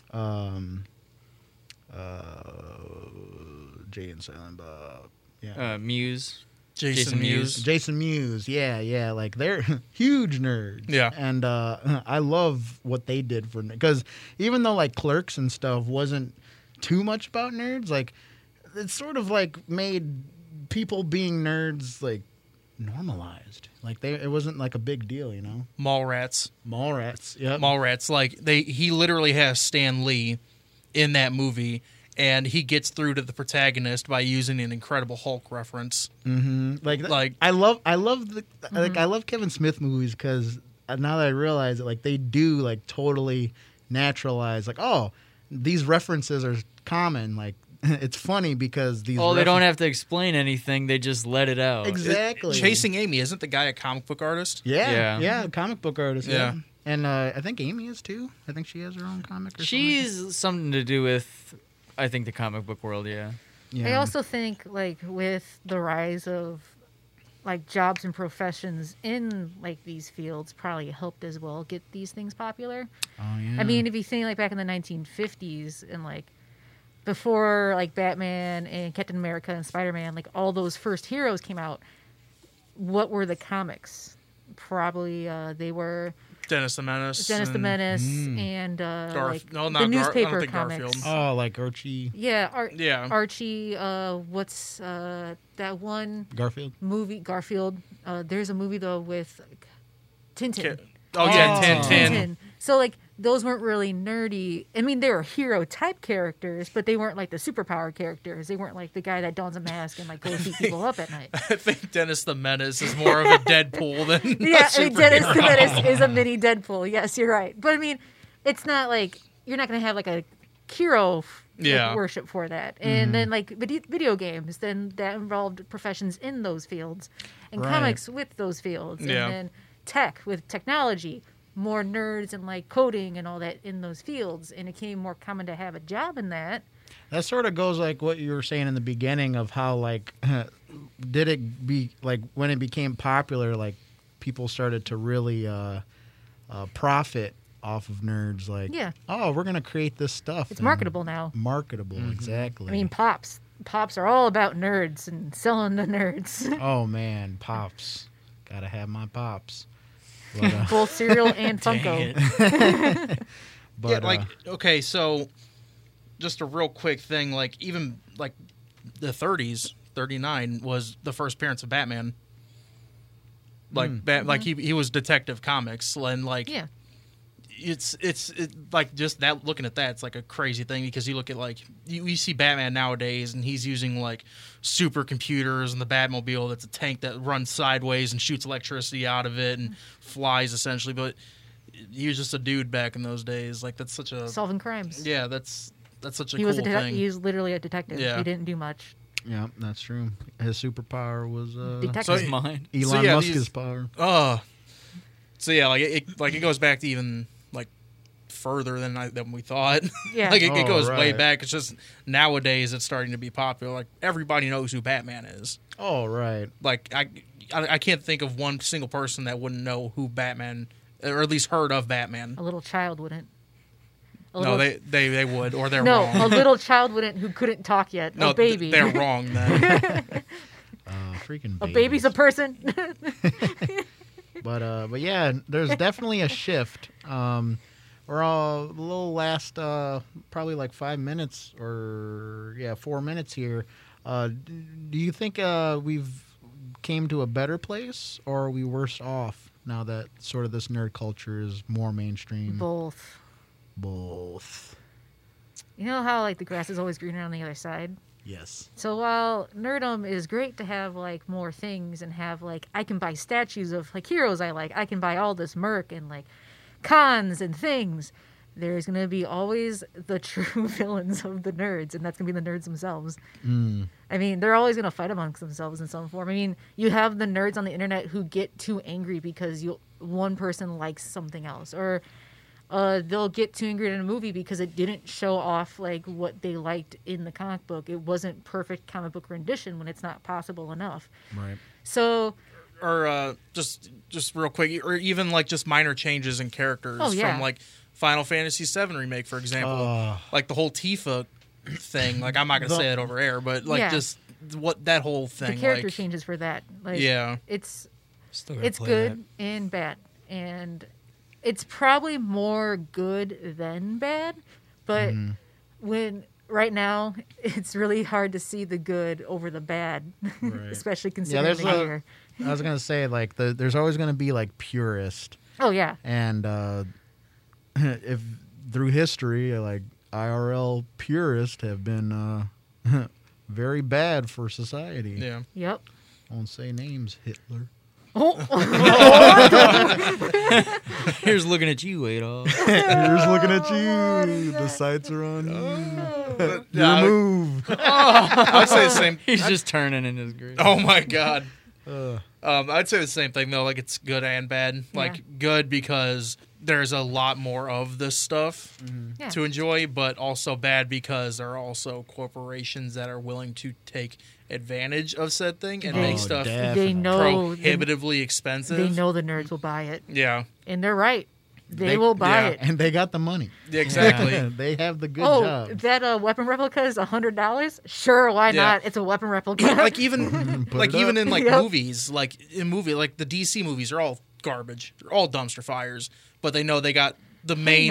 Jay and Silent Bob. Yeah. Muse. Jason Mewes. Jason Mewes, yeah, like they're huge nerds. Yeah. And I love what they did for because even though like Clerks and stuff wasn't too much about nerds, like it sort of like made people being nerds like normalized. Like it wasn't like a big deal, you know. Mallrats. Mallrats, yep. Mallrats. Like he literally has Stan Lee in that movie, and he gets through to the protagonist by using an Incredible Hulk reference. Like I love the like I love Kevin Smith movies because now that I realize it, like they do like totally naturalize. Like these references are common. Like it's funny because these. Oh, they don't have to explain anything. They just let it out. exactly Chasing Amy, isn't the guy a comic book artist? Yeah, comic book artist. Yeah, Yeah. and I think Amy is too. I think she has her own comic. Or something. She's something to do with, I think, the comic book world, yeah. Yeah. I also think like with the rise of like jobs and professions in like these fields probably helped as well get these things popular. Oh yeah. I mean, if you think like back in the 1950s and like before like Batman and Captain America and Spider-Man, like all those first heroes came out, what were the comics? Probably they were Dennis the Menace. Dennis the and Menace and like no, the not I don't newspaper think comics. Garfield. Oh, like Archie Yeah, Yeah. Archie. What's that one Garfield. movie? Garfield. There's a movie though with like, Tintin. Oh yeah, Oh. Tintin. Tintin. So like those weren't really nerdy. I mean, they were hero type characters, but they weren't like the superpower characters. They weren't like the guy that dons a mask and like goes beat people up at night. I think Dennis the Menace is more of a Deadpool than Yeah, a I mean, Dennis the superhero. Menace is a mini Deadpool. Yes, you're right. But I mean, it's not like you're not going to have like a hero Yeah. worship for that. And then like video games, then that involved professions in those fields, and Right. comics with those fields, Yeah. and then tech with technology, more nerds and like coding and all that in those fields, and it became more common to have a job in that. That sort of goes like what you were saying in the beginning of how like did it be like when it became popular, like people started to really profit off of nerds. Like, Yeah. we're gonna create this stuff. It's and marketable now. Marketable, exactly. I mean, pops are all about nerds and selling the nerds. oh man, pops, gotta have my pops. But, Both cereal and Dang Funko. it. but Yeah, like okay, so just a real quick thing, like even like the 30s, 39 was the first appearance of Batman. Like like he was Detective Comics, and like Yeah. it's like just that looking at that, it's like a crazy thing because you look at like you see Batman nowadays and he's using like supercomputers and the Batmobile that's a tank that runs sideways and shoots electricity out of it and flies essentially, but he was just a dude back in those days. Like that's such a Solving crimes. yeah, that's such a He cool was thing. he was literally a detective. Yeah. He didn't do much. yeah, that's true. His superpower was Detective. His mind. Elon So, yeah, Musk's these- power. So yeah, like it goes back to even like further than we thought. Yeah. like it goes way right. back. It's just nowadays it's starting to be popular. Like everybody knows who Batman is. Oh right. Like I can't think of one single person that wouldn't know who Batman, or at least heard of Batman. A little child wouldn't. A No, little- they would, or they're no, wrong. a little child wouldn't who couldn't talk yet. No, a baby. they're wrong then. Freaking A baby's a person. But yeah, there's definitely a shift. We're all a little last, probably like 5 minutes or 4 minutes here. Do you think we've came to a better place, or are we worse off now that sort of this nerd culture is more mainstream? Both. Both. You know how like the grass is always greener on the other side? Yes. So while nerdom is great to have like more things and have like I can buy statues of like heroes I like, I can buy all this merc and like cons and things. there's going to be always the true villains of the nerds, and that's going to be the nerds themselves. I mean, they're always going to fight amongst themselves in some form. I mean, you have the nerds on the internet who get too angry because one person likes something else, or they'll get too angry in a movie because it didn't show off like what they liked in the comic book. It wasn't perfect comic book rendition when it's not possible enough. Right. So, or just real quick, or even like just minor changes in characters from like Final Fantasy VII Remake, for example, like the whole Tifa thing. Like, I'm not gonna say it over air, but like just what that whole thing. The character like, changes for that. Like, it's good and bad, and it's probably more good than bad. But right now, it's really hard to see the good over the bad, especially considering the year. I was gonna say, like, there's always gonna be like purist. Oh yeah. And if through history, like IRL purists have been very bad for society. Yeah. Yep. I won't say names, Hitler. Here's looking at you, Adolf. Here's looking at you. The sights are on you. Your move. I'd say the same. He's just turning in his grave. Oh my god. I'd say the same thing though. Like, it's good and bad. Like, good because there's a lot more of this stuff to enjoy, but also bad because there are also corporations that are willing to take advantage of said thing and make stuff they know prohibitively expensive. They know the nerds will buy it. Yeah. And they're right. They will buy it. And they got the money. Yeah, exactly. They have the good job. That weapon replica is $100? Sure, why not? It's a weapon replica. Like, even in like movies, like the DC movies are all garbage. They're all dumpster fires, but they know they got the main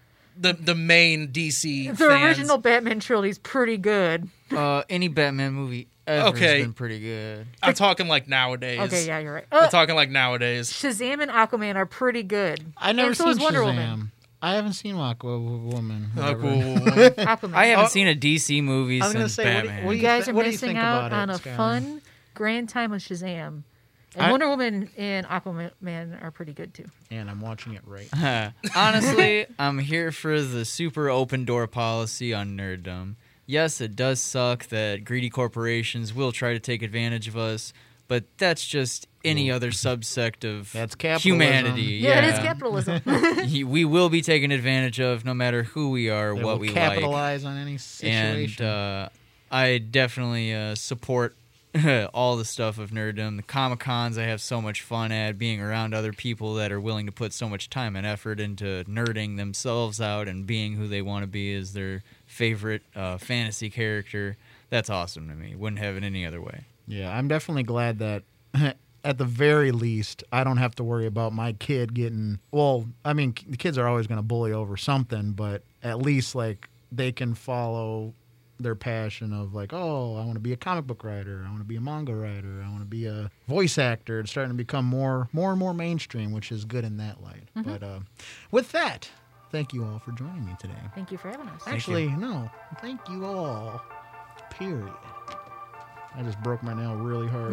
the main DC The fans. original Batman trilogy is pretty good. Any Batman movie ever has been pretty good. I'm talking like nowadays. Okay, yeah, you're right. I'm talking like nowadays. Shazam and Aquaman are pretty good. I never seen Wonder Shazam. Woman. I haven't seen Aquawoman. Aquaman. I haven't seen a DC movie since Batman. what do You guys are what do you missing think out about on it, a Skylar? fun, grand time with Shazam. And Wonder Woman and Aquaman are pretty good too. And I'm watching it right. Honestly, I'm here for the super open door policy on nerddom. Yes, it does suck that greedy corporations will try to take advantage of us, but that's just any other subsect of humanity. Yeah, it is capitalism. We will be taken advantage of no matter who we are, They what will we capitalize on any situation. And I definitely support all the stuff of nerddom. The Comic-Cons I have so much fun at, being around other people that are willing to put so much time and effort into nerding themselves out and being who they want to be as their favorite fantasy character. That's awesome to me. Wouldn't have it any other way. Yeah, I'm definitely glad that at the very least I don't have to worry about my kid getting... Well, I mean, the kids are always going to bully over something, but at least like they can follow their passion of like, oh, I want to be a comic book writer, I want to be a manga writer, I want to be a voice actor. It's starting to become more and more mainstream, which is good in that light. But with that, thank you all for joining me today. Thank you for having us. Actually, no, thank you all. Period. I just broke my nail really hard.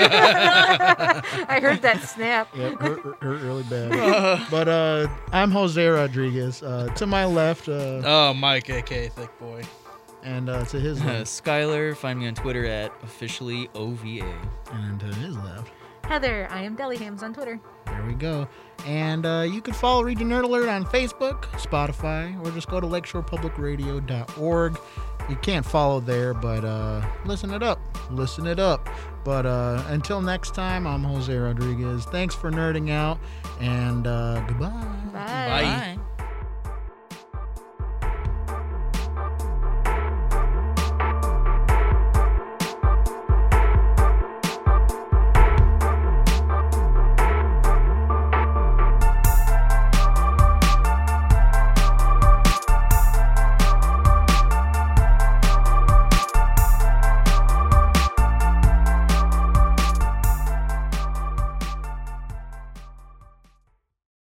I heard that snap. Yep, hurt really bad. But I'm Jose Rodriguez. To my left. Mike, a.k.a. Thick Boy. And to his left. Skylar, find me on Twitter at officiallyOVA. And to his left. Heather, I am Delihams on Twitter. There we go. And you can follow Region Nerd Alert on Facebook, Spotify, or just go to lakeshorepublicradio.org. You can't follow there, but listen it up. Listen it up. But until next time, I'm Jose Rodriguez. Thanks for nerding out, and goodbye. Bye. Bye.